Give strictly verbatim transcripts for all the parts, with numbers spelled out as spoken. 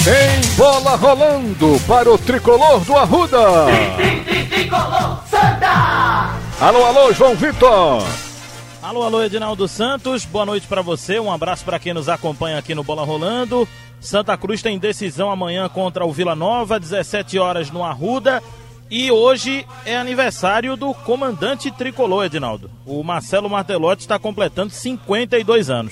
Tem bola rolando para o tricolor do Arruda. Tricolor Santa! Alô, alô, João Vitor. Alô, alô, Edinaldo Santos. Boa noite para você. Um abraço para quem nos acompanha aqui no Bola Rolando. Santa Cruz tem decisão amanhã contra o Vila Nova, dezessete horas no Arruda. E hoje é aniversário do comandante tricolor, Edinaldo. O Marcelo Martelotti está completando cinquenta e dois anos.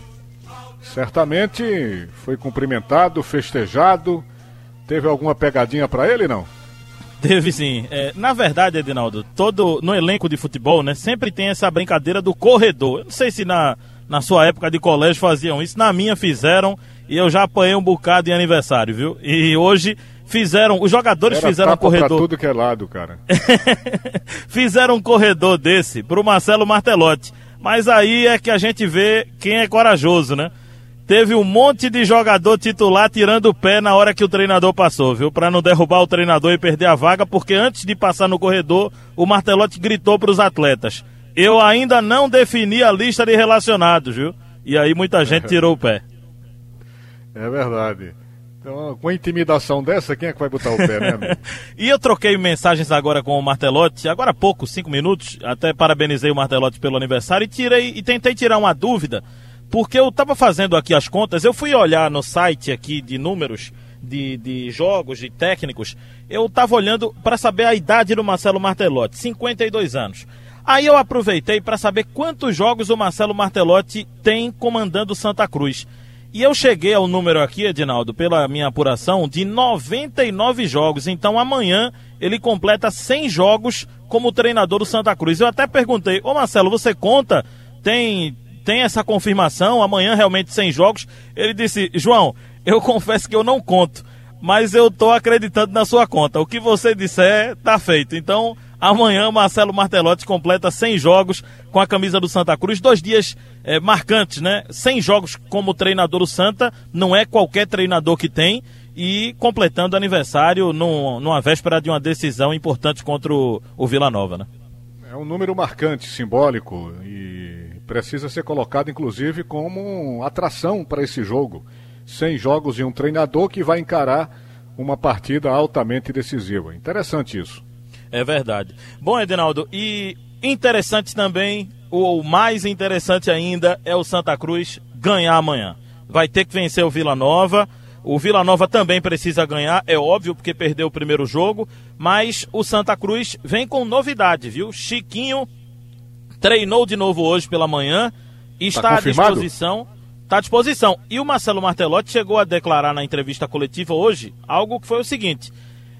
Certamente foi cumprimentado, festejado. Teve alguma pegadinha para ele, não? Teve sim. É, na verdade, Edinaldo, todo no elenco de futebol, né, sempre tem essa brincadeira do corredor. Eu não sei se na, na sua época de colégio faziam isso, na minha fizeram e eu já apanhei um bocado em aniversário, viu? E hoje fizeram, os jogadores Era fizeram um corredor. Pra tudo que é lado, cara. Fizeram um corredor desse pro Marcelo Martelotti. Mas aí é que a gente vê quem é corajoso, né? Teve um monte de jogador titular tirando o pé na hora que o treinador passou, viu? Pra não derrubar o treinador e perder a vaga, porque antes de passar no corredor, o Martelotti gritou pros atletas: eu ainda não defini a lista de relacionados, viu? E aí muita gente tirou o pé. É verdade. Então, com a intimidação dessa, quem é que vai botar o pé, né, amigo? E eu troquei mensagens agora com o Martelotti, agora há pouco, cinco minutos, até parabenizei o Martelotti pelo aniversário e, tirei, e tentei tirar uma dúvida, porque eu estava fazendo aqui as contas, eu fui olhar no site aqui de números, de, de jogos, de técnicos, eu estava olhando para saber a idade do Marcelo Martelotti, cinquenta e dois anos. Aí eu aproveitei para saber quantos jogos o Marcelo Martelotti tem comandando Santa Cruz. E eu cheguei ao número aqui, Edinaldo, pela minha apuração, de noventa e nove jogos. Então amanhã ele completa cem jogos como treinador do Santa Cruz. Eu até perguntei: ô Marcelo, você conta? Tem, tem essa confirmação? Amanhã realmente cem jogos? Ele disse: João, eu confesso que eu não conto, mas eu tô acreditando na sua conta. O que você disser, tá feito. Então amanhã Marcelo Martelotti completa cem jogos com a camisa do Santa Cruz, dois dias é, marcantes, né? cem jogos como treinador do Santa, não é qualquer treinador que tem, e completando aniversário num, numa véspera de uma decisão importante contra o, o Vila Nova, né? É um número marcante, simbólico, e precisa ser colocado inclusive como atração para esse jogo. cem jogos e um treinador que vai encarar uma partida altamente decisiva. Interessante isso. É verdade. Bom, Edinaldo, e interessante também, ou mais interessante ainda, é o Santa Cruz ganhar amanhã. Vai ter que vencer o Vila Nova. O Vila Nova também precisa ganhar, é óbvio, porque perdeu o primeiro jogo, mas o Santa Cruz vem com novidade, viu? Chiquinho treinou de novo hoje pela manhã e está à disposição. Está à disposição. E o Marcelo Martelotti chegou a declarar na entrevista coletiva hoje algo que foi o seguinte: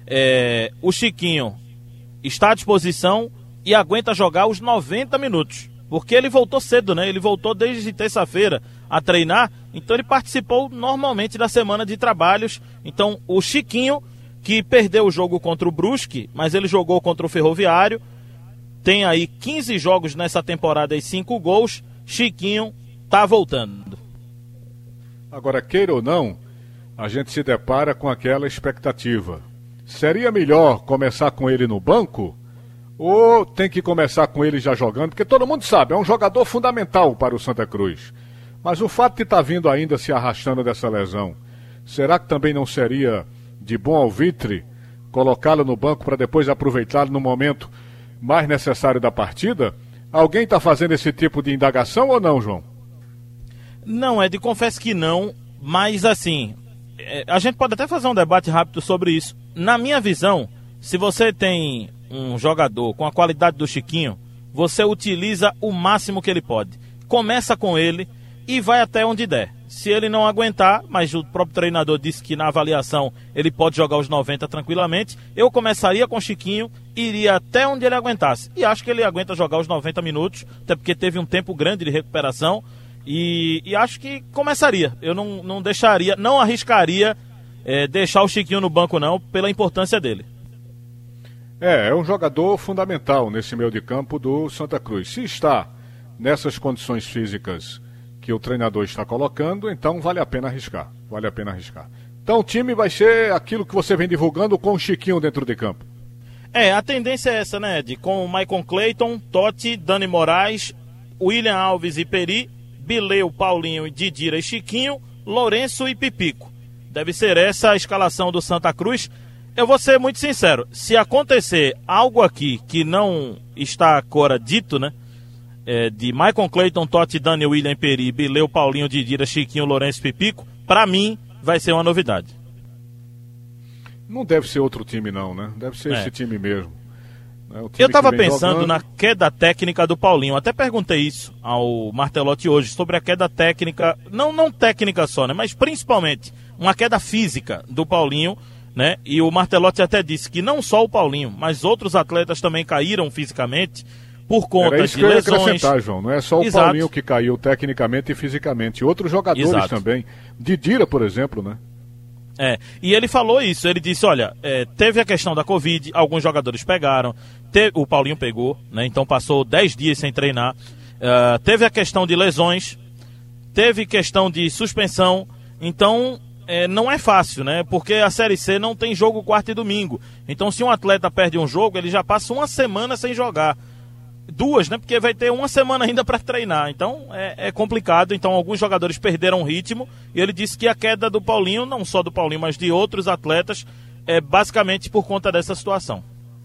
é, o Chiquinho está à disposição e aguenta jogar os noventa minutos, porque ele voltou cedo, né? Ele voltou desde terça-feira a treinar, então ele participou normalmente da semana de trabalhos. Então o Chiquinho, que perdeu o jogo contra o Brusque, mas ele jogou contra o Ferroviário, tem aí quinze jogos nessa temporada e cinco gols. Chiquinho tá voltando. Agora, queira ou não, a gente se depara com aquela expectativa. Seria melhor começar com ele no banco ou tem que começar com ele já jogando? Porque todo mundo sabe, é um jogador fundamental para o Santa Cruz. Mas o fato de estar vindo ainda se arrastando dessa lesão, será que também não seria de bom alvitre colocá-lo no banco para depois aproveitá-lo no momento mais necessário da partida? Alguém está fazendo esse tipo de indagação ou não, João? Não, Ed, confesso que não, mas assim, a gente pode até fazer um debate rápido sobre isso. Na minha visão, se você tem um jogador com a qualidade do Chiquinho, você utiliza o máximo que ele pode. Começa com ele e vai até onde der. Se ele não aguentar, mas o próprio treinador disse que na avaliação ele pode jogar os noventa tranquilamente, eu começaria com o Chiquinho, iria até onde ele aguentasse. E acho que ele aguenta jogar os noventa minutos, até porque teve um tempo grande de recuperação. E, e acho que começaria. Eu não, não deixaria, não arriscaria é, deixar o Chiquinho no banco não, pela importância dele. É, é um jogador fundamental nesse meio de campo do Santa Cruz. Se está nessas condições físicas que o treinador está colocando, então vale a pena arriscar. Vale a pena arriscar. Então o time vai ser aquilo que você vem divulgando com o Chiquinho dentro de campo. É, a tendência é essa, né, Ed? Com o Maicon Clayton, Totti, Dani Moraes, William Alves e Peri, Bileu, Paulinho, Didira e Chiquinho, Lourenço e Pipico. Deve ser essa a escalação do Santa Cruz. Eu vou ser muito sincero, se acontecer algo aqui que não está agora dito, né? É, de Maicon Clayton, Totti, Daniel, William Peri, Bileu, Paulinho, Didira, Chiquinho, Lourenço, Pipico, pra mim vai ser uma novidade. Não deve ser outro time não, né? Deve ser é. esse time mesmo. É time Eu tava pensando jogando... na queda técnica do Paulinho, até perguntei isso ao Martelotti hoje, sobre a queda técnica, não, não técnica só, né? Mas principalmente uma queda física do Paulinho, né? E o Martelotti até disse que não só o Paulinho, mas outros atletas também caíram fisicamente por conta Era isso de que eu ia lesões. acrescentar, João. Não é só o Exato. Paulinho que caiu tecnicamente e fisicamente. Outros jogadores Exato. também. Didira, por exemplo, né? É, e ele falou isso, ele disse, olha, é, teve a questão da Covid, alguns jogadores pegaram, te, o Paulinho pegou, né? Então passou dez dias sem treinar. Uh, teve a questão de lesões, teve questão de suspensão, então é, não é fácil, né? Porque a Série C não tem jogo quarta e domingo. Então se um atleta perde um jogo, ele já passa uma semana sem jogar. Duas, né? Porque vai ter uma semana ainda para treinar. Então é, é complicado. Então alguns jogadores perderam o ritmo. E ele disse que a queda do Paulinho, não só do Paulinho, mas de outros atletas, é basicamente por conta dessa situação.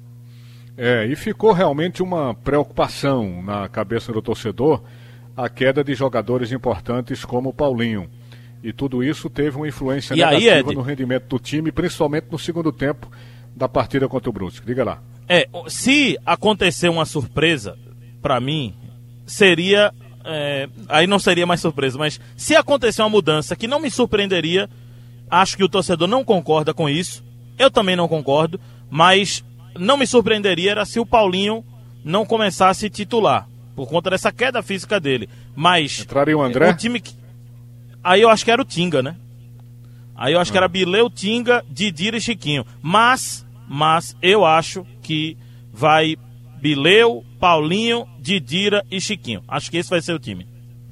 É, e ficou realmente uma preocupação na cabeça do torcedor a queda de jogadores importantes como o Paulinho. E tudo isso teve uma influência e negativa aí, Ed, no rendimento do time, principalmente no segundo tempo da partida contra o Brusque. Diga lá. É, se acontecer uma surpresa, pra mim, seria... É, aí não seria mais surpresa, mas se acontecer uma mudança que não me surpreenderia, acho que o torcedor não concorda com isso, eu também não concordo, mas não me surpreenderia era se o Paulinho não começasse a titular, por conta dessa queda física dele. Mas... Entraria o André? O time que... Aí eu acho que era o Tinga, né? Aí eu acho ah. que era Bileu, Tinga, Didira e Chiquinho. Mas... Mas eu acho que vai Bileu, Paulinho, Didira e Chiquinho. Acho que esse vai ser o time.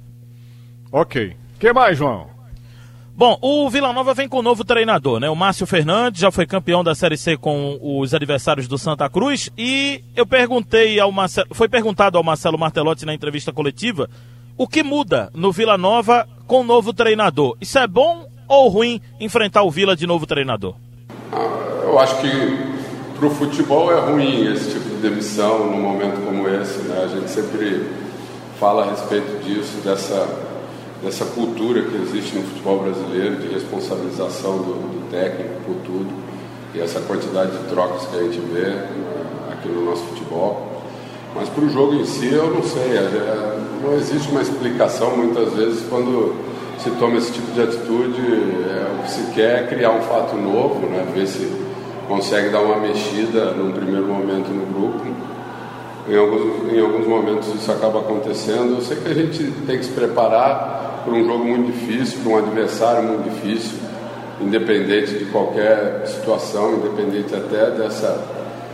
Ok. O que mais, João? Bom, o Vila Nova vem com um novo treinador, né? O Márcio Fernandes já foi campeão da Série C com os adversários do Santa Cruz. E eu perguntei ao Marcelo, foi perguntado ao Marcelo Martelotti na entrevista coletiva o que muda no Vila Nova com o novo treinador. Isso é bom ou ruim enfrentar o Vila de novo treinador? Eu acho que para o futebol é ruim esse tipo de demissão num momento como esse, né? A gente sempre fala a respeito disso, dessa, dessa cultura que existe no futebol brasileiro, de responsabilização do, do técnico por tudo, e essa quantidade de trocas que a gente vê, né, aqui no nosso futebol. Mas para o jogo em si, eu não sei, não existe uma explicação muitas vezes quando se toma esse tipo de atitude. É, o que se quer é criar um fato novo, né? Ver se consegue dar uma mexida num primeiro momento no grupo. Em alguns, em alguns momentos isso acaba acontecendo. Eu sei que a gente tem que se preparar para um jogo muito difícil, para um adversário muito difícil, independente de qualquer situação, independente até dessa,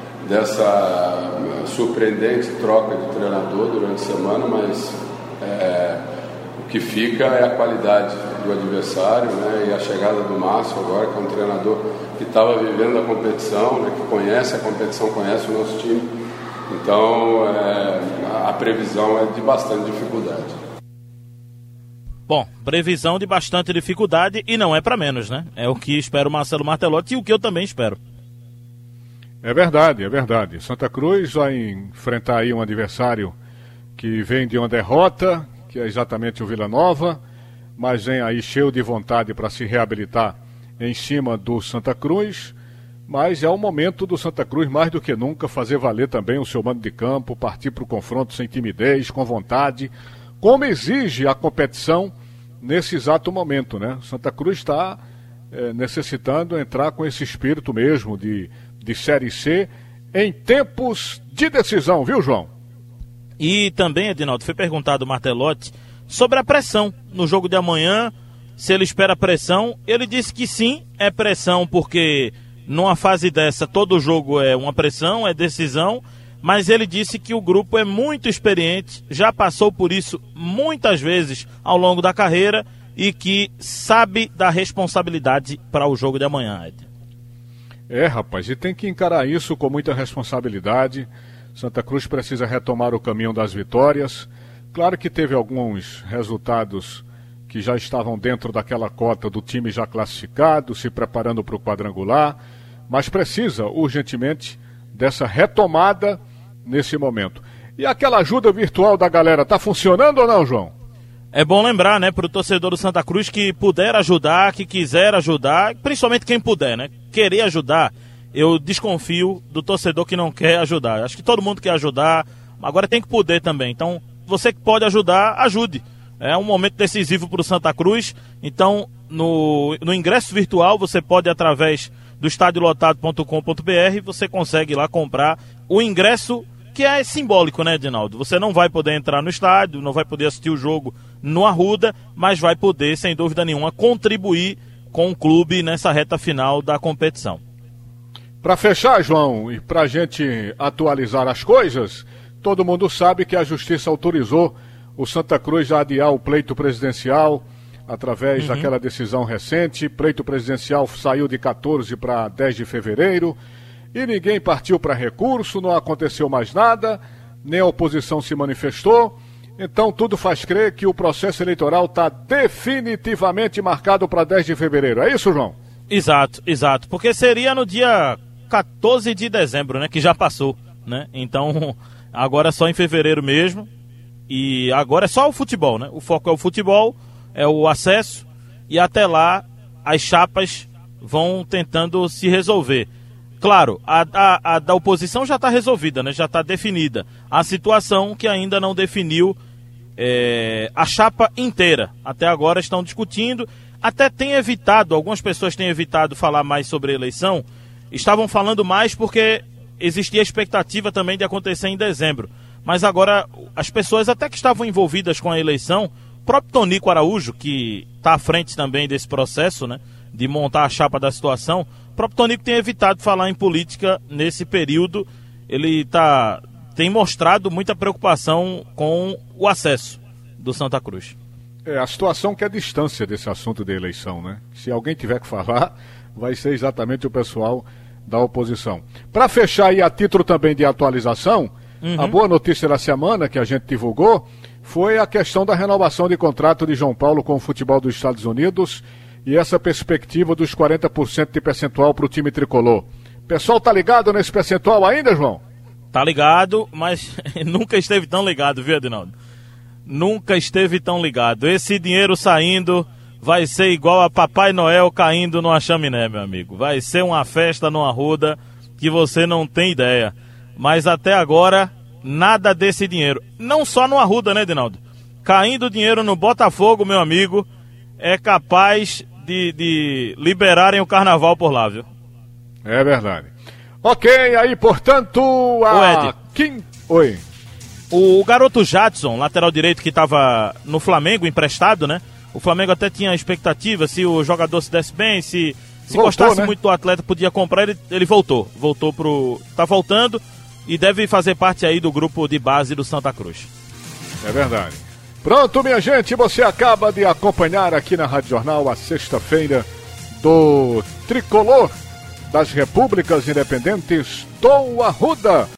dessa surpreendente troca de treinador durante a semana, mas é, o que fica é a qualidade do adversário, né, e a chegada do Márcio agora, que é um treinador que estava vivendo a competição, né, que conhece a competição, conhece o nosso time. Então é, a previsão é de bastante dificuldade. Bom, previsão de bastante dificuldade e não é para menos, né? É o que espera o Marcelo Martelotti e o que eu também espero. É verdade, é verdade. Santa Cruz vai enfrentar aí um adversário que vem de uma derrota, que é exatamente o Vila Nova, mas vem aí cheio de vontade para se reabilitar em cima do Santa Cruz. Mas é o momento do Santa Cruz, mais do que nunca, fazer valer também o seu mando de campo, partir para o confronto sem timidez, com vontade, como exige a competição nesse exato momento, né? Santa Cruz está é, necessitando entrar com esse espírito mesmo de, de Série C em tempos de decisão, viu, João? E também, Edinaldo, foi perguntado ao Martelotti sobre a pressão no jogo de amanhã, se ele espera pressão. Ele disse que sim, é pressão, porque numa fase dessa todo jogo é uma pressão, é decisão, mas ele disse que o grupo é muito experiente, já passou por isso muitas vezes ao longo da carreira e que sabe da responsabilidade para o jogo de amanhã, Ed. É, rapaz, e tem que encarar isso com muita responsabilidade. Santa Cruz precisa retomar o caminho das vitórias. Claro que teve alguns resultados que já estavam dentro daquela cota do time já classificado, se preparando para o quadrangular, mas precisa urgentemente dessa retomada nesse momento. E aquela ajuda virtual da galera, tá funcionando ou não, João? É bom lembrar, né, para o torcedor do Santa Cruz que puder ajudar, que quiser ajudar, principalmente quem puder, né, querer ajudar. Eu desconfio do torcedor que não quer ajudar. Acho que todo mundo quer ajudar, agora tem que poder também. Então, você que pode ajudar, ajude. É um momento decisivo para o Santa Cruz. Então, no, no ingresso virtual, você pode, através do estádio lotado ponto com ponto b r, você consegue lá comprar o ingresso, que é simbólico, né, Edinaldo? Você não vai poder entrar no estádio, não vai poder assistir o jogo no Arruda, mas vai poder, sem dúvida nenhuma, contribuir com o clube nessa reta final da competição. Para fechar, João, e para a gente atualizar as coisas, todo mundo sabe que a Justiça autorizou o Santa Cruz a adiar o pleito presidencial através uhum. daquela decisão recente. Pleito presidencial saiu de quatorze para dez de fevereiro e ninguém partiu para recurso, não aconteceu mais nada, nem a oposição se manifestou. Então tudo faz crer que o processo eleitoral está definitivamente marcado para dez de fevereiro. É isso, João? Exato, exato. Porque seria no dia quatorze de dezembro, né? Que já passou, né? Então, agora é só em fevereiro mesmo. E agora é só o futebol, né? O foco é o futebol, é o acesso. E até lá, as chapas vão tentando se resolver. Claro, a, a, a da oposição já está resolvida, né? Já está definida. A situação que ainda não definiu é, a chapa inteira. Até agora estão discutindo. Até tem evitado, algumas pessoas têm evitado falar mais sobre a eleição. Estavam falando mais porque existia a expectativa também de acontecer em dezembro. Mas agora, as pessoas até que estavam envolvidas com a eleição, o próprio Tonico Araújo, que está à frente também desse processo, né, de montar a chapa da situação, o próprio Tonico tem evitado falar em política nesse período. Ele tá, tem mostrado muita preocupação com o acesso do Santa Cruz. É, a situação que é a distância desse assunto da eleição, né? Se alguém tiver que falar, vai ser exatamente o pessoal da oposição. Para fechar aí, a título também de atualização, uhum. a boa notícia da semana que a gente divulgou foi a questão da renovação de contrato de João Paulo com o futebol dos Estados Unidos e essa perspectiva dos quarenta por cento de percentual para o time tricolor. O pessoal tá ligado nesse percentual ainda, João? Tá ligado, mas nunca esteve tão ligado, viu, Edinaldo? Nunca esteve tão ligado. Esse dinheiro saindo vai ser igual a Papai Noel caindo numa chaminé, meu amigo. Vai ser uma festa no Arruda que você não tem ideia. Mas até agora, nada desse dinheiro. Não só no Arruda, né, Edinaldo? Caindo dinheiro no Botafogo, meu amigo, é capaz de, de liberarem o carnaval por lá, viu? É verdade. Ok, aí, portanto, a... Ô, Ed. Kim... Oi. O garoto Jadson, lateral direito que estava no Flamengo, emprestado, né? O Flamengo até tinha expectativa, se o jogador se desse bem, se, se voltou, gostasse, né, muito do atleta, podia comprar, ele, ele voltou. Voltou pro... Tá voltando e deve fazer parte aí do grupo de base do Santa Cruz. É verdade. Pronto, minha gente, você acaba de acompanhar aqui na Rádio Jornal a sexta-feira do Tricolor das Repúblicas Independentes do Arruda.